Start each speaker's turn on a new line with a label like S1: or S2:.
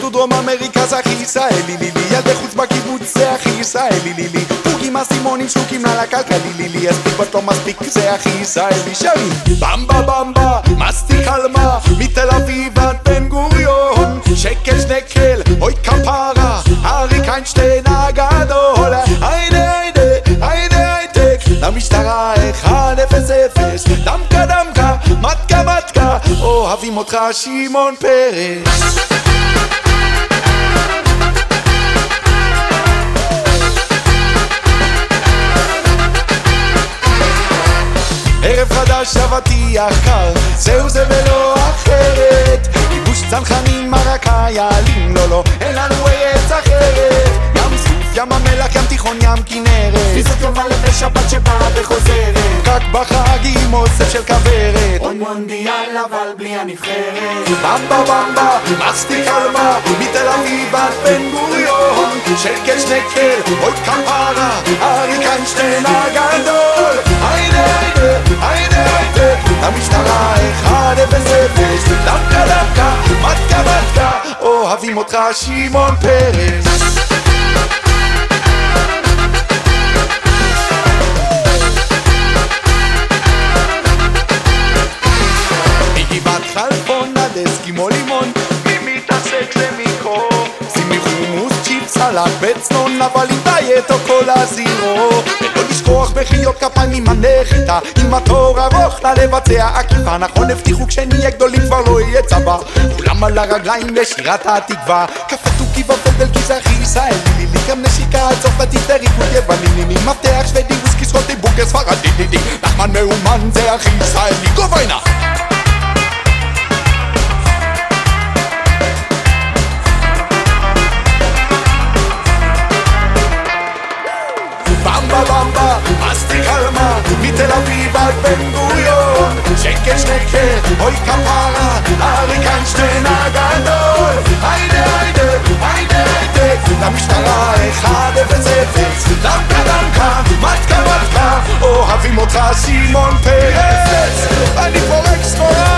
S1: הודו, דרום אמריקה זה הכי ישראלי לי לי, ילדי חוץ בקיבוץ זה הכי ישראלי לי לי, פוגים אסימונים שלוקים לה לכלכלי לי לי, הספיק בת לא מספיק זה הכי ישראלי. שרים במבה במבה, מסטיק אלמה, מתל אביב עד בן גוריון, שקל שנקל, אוי כפרה, אריק איינשטיין הגדול, היידה היידה היידה הייטק, למשטרה 1-0-0, דמקה דמקה, מתקה מתקה, אוהבים אותך שמעון פרס. ערב חדש אבטיח קר, זהו זה ולא אחרת, כיבוש צנחנים מרקה יעלים, לא לא, אין לנו ארץ אחרת, ים סוף, ים המלח, ים תיכון, ים כנרת, פיסות יום הלב שבת שבאה וחוזרת, רק בחגים אוסף של כברת, עוד מונדיאל אבל בלי הנבחרת. במבה במבה, מסטיק אלמה, מתל אביב עד בן גוריון, שקל שנקל, אוי כפרה, אריק איינשטיין הגדול, היידה היידה היידה היידה, למשטרה 1-0-0, דמקה דמקה, מתקה מתקה, אוהבים אותך שמעון פרס. מגבעת חלפון עד אסקימו לימון, מי מתעסק זה מיקרו, שימי חומוס, צ'יפס, סלט בצנון, אבל עם דיאט או כל הזירו, ולא לשכוח בחיות כפיים עם הנחיתה, עם התור ארוך לבצע עקיפה, נכון הבטיחו כשנהיה גדולים כבר לא יהיה צבא, כולם על הרגליים לשירת התקווה, קפה תוכי ופדל כי זה הכי ישראלי לי, גם נשיקה צרפתית וריקוד יווני, מפתח שוודי וויסקי סקוטי בוקר ספרדי דידי, נחמן מאומן זה הכי ישראלי, גוביינה. במבה במבה, מסטיק אלמה, מתל אביב עד בן גוריון, שקל שנקל, אוי כפרה, אריק איינשטיין הגדול, היידה היידה היידה היידה, למשטרה 1-0-0, דמקה דמקה, מתקה מתקה, אוהבים אותך שמעון פרס, אני פורק סחורה